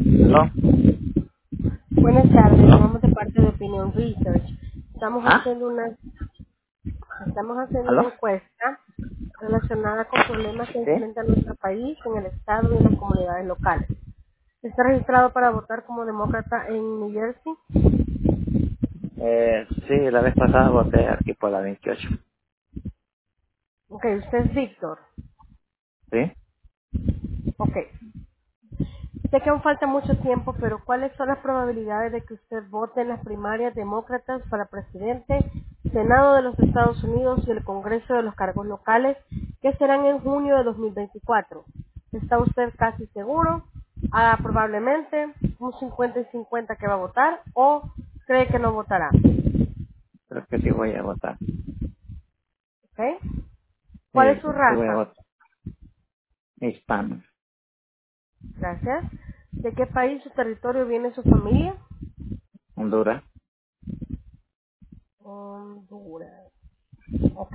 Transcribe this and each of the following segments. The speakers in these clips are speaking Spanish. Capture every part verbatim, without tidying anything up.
¿Aló? Buenas tardes, ¿Aló? llamamos de parte de Opinion Research. Estamos ¿Ah? haciendo una, estamos haciendo una ¿Aló? encuesta relacionada con problemas que ¿Sí? enfrenta nuestro país en el estado y en las comunidades locales. ¿Está registrado para votar como demócrata en New Jersey? Eh, sí, la vez pasada voté aquí por la veintiocho. Ok, usted es Víctor. ¿Sí? Ok. Sé que aún falta mucho tiempo, pero ¿cuáles son las probabilidades de que usted vote en las primarias demócratas para presidente, Senado de los Estados Unidos y el Congreso de los Cargos Locales, que serán en junio de dos mil veinticuatro? ¿Está usted casi seguro? Ah, probablemente un cincuenta y cincuenta que va a votar o cree que no votará. Creo que sí voy a votar. ¿Ok? ¿Cuál Sí, es su sí voy a raza? votar. Hispano. Gracias. ¿De qué país o territorio viene su familia? Honduras. Honduras. Ok.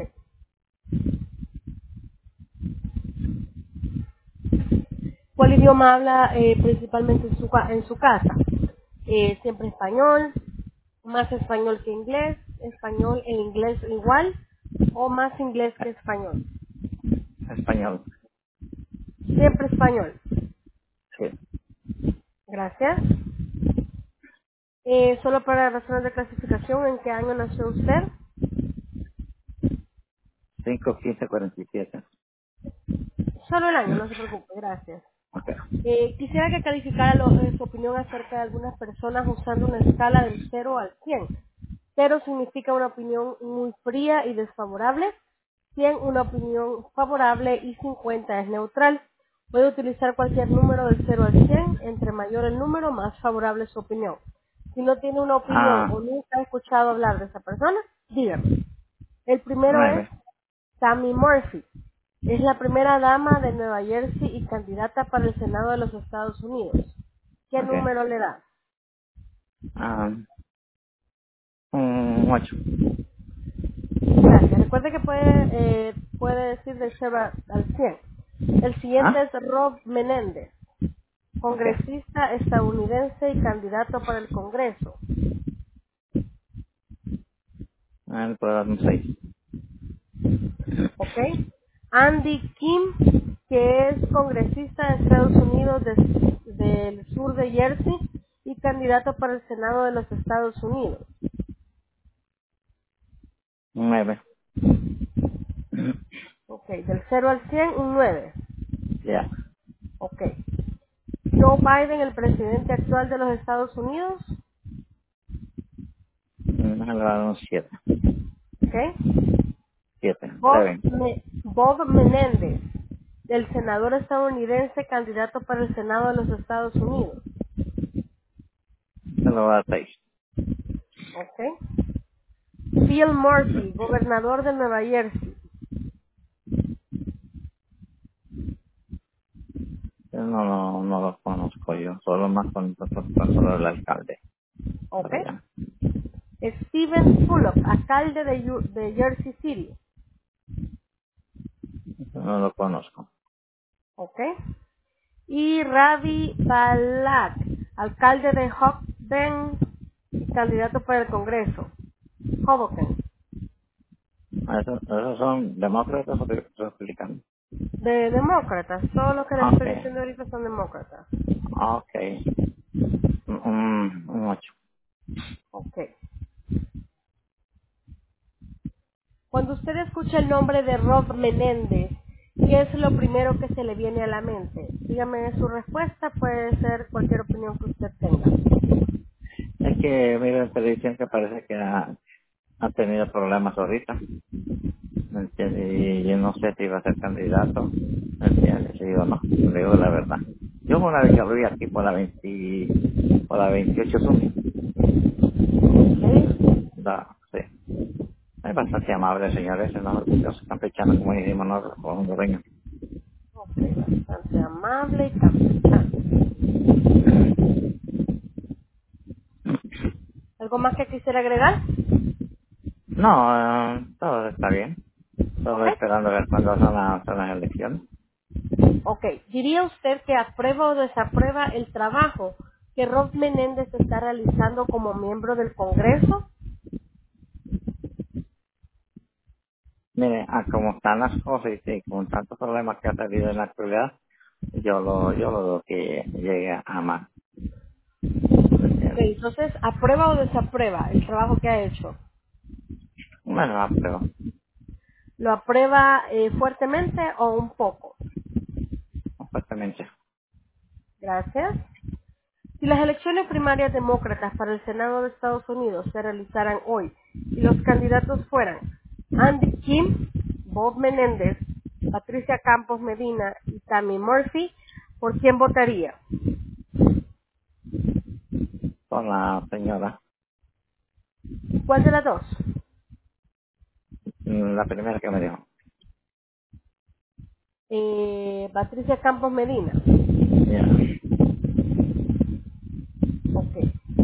¿Cuál idioma habla eh, principalmente en su, ca- en su casa? Eh, siempre español, más español que inglés, español e inglés igual, o más inglés que español. Español. Siempre español. Sí. Gracias. Eh, solo para razones de clasificación, ¿en qué año nació usted? cinco quince cuarenta y siete. Solo el año, no se preocupe, gracias. Ok. Eh, quisiera que calificara lo- eh, su opinión acerca de algunas personas usando una escala del cero al cien. Cero significa una opinión muy fría y desfavorable. cien una opinión favorable y cincuenta es neutral. Puede utilizar cualquier número del cero al cien. Entre mayor el número, más favorable su opinión. Si no tiene una opinión Ah, o nunca ha escuchado hablar de esa persona, dígame. El primero es nueve. Tammy Murphy. Es la primera dama de Nueva Jersey y candidata para el Senado de los Estados Unidos. ¿Qué Ok. número le da? Ah, un ocho. Gracias. Recuerde que puede, eh, puede decir del cero al cien. El siguiente ¿Ah? es Rob Menéndez, Ok. congresista estadounidense y candidato para el Congreso. Ah, le puedo dar un seis. ¿Ok? Andy Kim, que es congresista de Estados Unidos de- del sur de Jersey y candidato para el Senado de los Estados Unidos. nueve. Ok, del cero al cien, un nueve. Ya. Ok. Joe Biden, el presidente actual de los Estados Unidos. Mm, Le voy a dar un siete. Ok. siete. Bob, Seven. Me- Bob Menéndez, el senador estadounidense candidato para el Senado de los Estados Unidos. Le voy a dar seis. Ok. Phil Murphy, gobernador de Nueva Jersey. Yo no, no, no lo conozco yo, solo más con, con, con solo el alcalde. Ok. Pero ya, Steven Fulop, alcalde de, Yu- de Jersey City. no lo conozco. Ok. Y Ravi Balak, alcalde de Hoboken, candidato para el Congreso. Hoboken. ¿Esos, esos son demócratas o re- republicanos? De demócratas. Todos los que les Ok, estoy diciendo ahorita son demócratas. ok. Un, un ocho. Ok. Cuando usted escucha el nombre de Rob Menéndez, ¿qué es lo primero que se le viene a la mente? Dígame su respuesta, puede ser cualquier opinión que usted tenga. Es que mira en televisión que parece que ha, ha tenido problemas ahorita, ¿me entiendes? Y yo no sé si va a ser candidato, ¿me entiendes? Sí o no, le digo la verdad. Yo una vez que abrí aquí por la veinte, por la veintiocho Zoom, Ok. da, sí. Es bastante amable, señores, no, los campechanos, como dijimos nosotros, los hondureños. Ok, bastante amable y campechano. ¿Algo más que quisiera agregar? No, eh, todo está bien. Ok. Solo esperando a ver cuándo son, las son las elecciones. Ok. ¿Diría usted que aprueba o desaprueba el trabajo que Rob Menéndez está realizando como miembro del Congreso? Mire, a como están las cosas y sí, con tantos problemas que ha salido en la actualidad, yo lo, yo lo dudo que llegue a más, ¿me Ok, entiendes? entonces, ¿aprueba o desaprueba el trabajo que ha hecho? Bueno, ah, pero ¿Lo aprueba eh, fuertemente o un poco? fuertemente. Gracias. Si las elecciones primarias demócratas para el Senado de Estados Unidos se realizaran hoy y los candidatos fueran Andy Kim, Bob Menéndez, Patricia Campos Medina y Tammy Murphy, ¿por quién votaría? Con la señora, ¿Cuál de las dos? mm, la primera que me dijo. Eh, Patricia Campos Medina. Ya, Ok.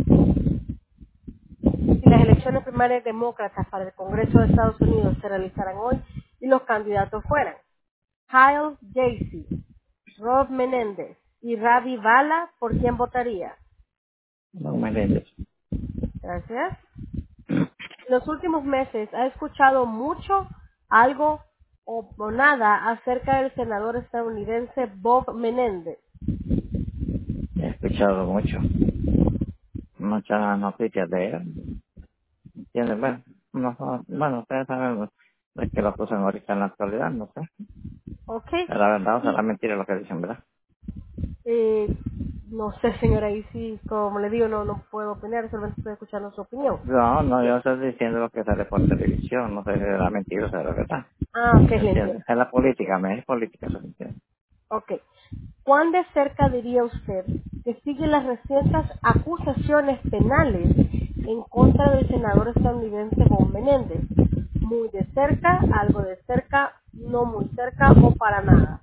Si las elecciones primarias demócratas para el Congreso de Estados Unidos se realizaran hoy y los candidatos fueran Kyle Jaycee, Rob Menéndez y Ravi Bala, ¿por quién votaría? no me entiendes. Gracias. En los últimos meses ha escuchado mucho, algo o, o nada acerca del senador estadounidense Bob Menéndez. He escuchado mucho, muchas noticias de él, ¿entiendes? Bueno, no, no- bueno, ustedes saben de que lo pusen ahorita en la actualidad, no sé. ¿Ok? ¿Será verdad o será Y mentira lo que dicen, verdad? eh, no sé, señora, ahí sí, como le digo, no, no puedo opinar, solamente estoy escuchando su opinión. No, no, yo estoy diciendo lo que sale por televisión, no sé si será mentira o será verdad. Ah, ok, ¿Me le entiendes? entiendo. Es la política, me es política, ¿se me entiende? Ok. ¿Cuán de cerca diría usted que sigue las recientes acusaciones penales en contra del senador estadounidense Bob Menéndez? ¿Muy de cerca, algo de cerca, no muy cerca o para nada?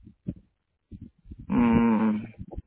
Mm,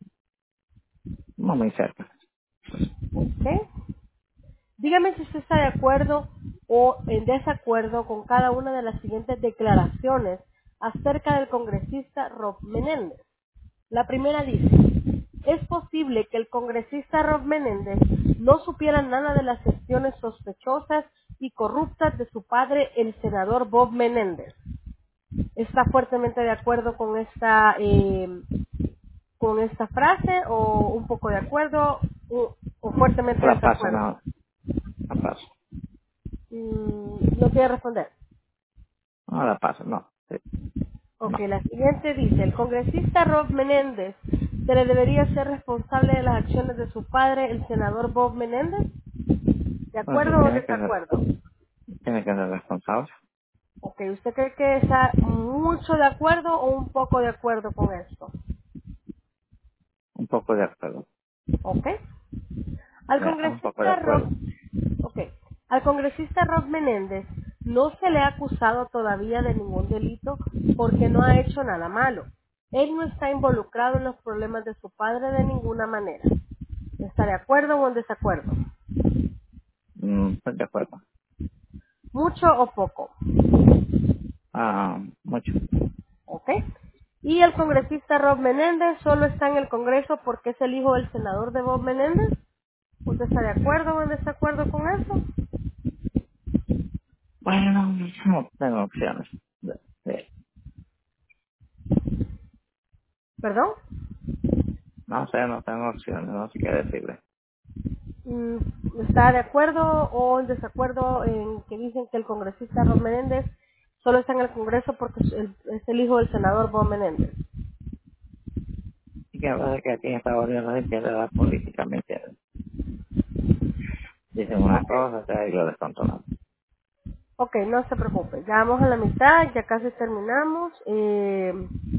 no muy cerca. ¿Ok? Dígame si usted está de acuerdo o en desacuerdo con cada una de las siguientes declaraciones acerca del congresista Rob Menéndez. La primera dice, es posible que el congresista Rob Menéndez no supiera nada de las gestiones sospechosas y corruptas de su padre, el senador Bob Menéndez. ¿Está fuertemente de acuerdo con esta, eh, con esta frase o un poco de acuerdo o, o fuertemente La paso, desacuerdo? no, la paso. Mm, no quiere responder. No la paso, no, sí, Ok, no. la siguiente dice, el congresista Rob Menéndez se le debería ser responsable de las acciones de su padre, el senador Bob Menéndez. ¿De Bueno, sí, acuerdo o tiene que ser, desacuerdo? tiene que ser responsable. Ok, ¿usted cree que está mucho de acuerdo o un poco de acuerdo con esto? Un poco de acuerdo. Ok. Al Ya, un poco de congresista Rob, acuerdo. ok, al congresista Rob Menéndez no se le ha acusado todavía de ningún delito porque no ha hecho nada malo. Él no está involucrado en los problemas de su padre de ninguna manera. ¿Está de acuerdo o en desacuerdo? Mm, estoy de acuerdo. ¿Mucho o poco? Ah, mucho. ¿Ok? Y el congresista Rob Menéndez solo está en el Congreso porque es el hijo del senador de Bob Menéndez. ¿Usted está de acuerdo o en desacuerdo con eso? Bueno, no tengo opciones. Sí. ¿Perdón? No sé, no tengo opciones, no sé qué decirle. Mm, ¿Está de acuerdo o en desacuerdo en que dicen que el congresista Rob Menéndez solo está en el Congreso porque es el, es el hijo del senador Bob Menéndez? Y que habla de que aquí en Estados Unidos no se entiende la política, ¿me entiendes? Dicen una Ok. cosa, o sea, y lo descontrolan. Ok, no se preocupe. Ya vamos a la mitad, ya casi terminamos. Eh,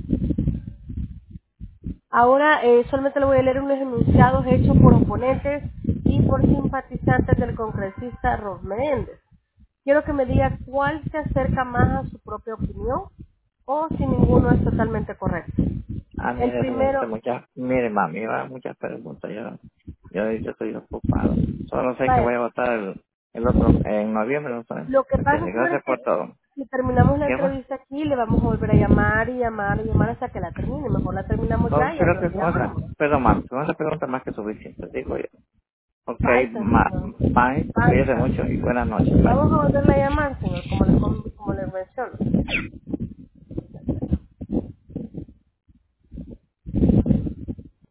ahora eh, solamente le voy a leer unos enunciados hechos por oponentes y por simpatizantes del congresista Rob Menéndez. Quiero que me diga cuál se acerca más a su propia opinión o si ninguno es totalmente correcto. Ah, El mire, señorita, primero, muchas, mire, mami, va muchas preguntas. Yo, yo, yo estoy ocupado. Solo sé que vaya, voy a votar el, el otro, en noviembre, no sé. lo que ¿Me pasa, entiende? señor, es Gracias que por todo. si terminamos la ¿Qué más? entrevista aquí, le vamos a volver a llamar y llamar y llamar hasta que la termine. Mejor la terminamos No, ya y ya creo no que le con esa, llamamos. perdón, más, con esa pregunta más que suficiente, digo yo. Ok, Falta, ma, señor. bye, cuídese Falta. mucho y buenas noches, Vamos a bye. volver la llamada.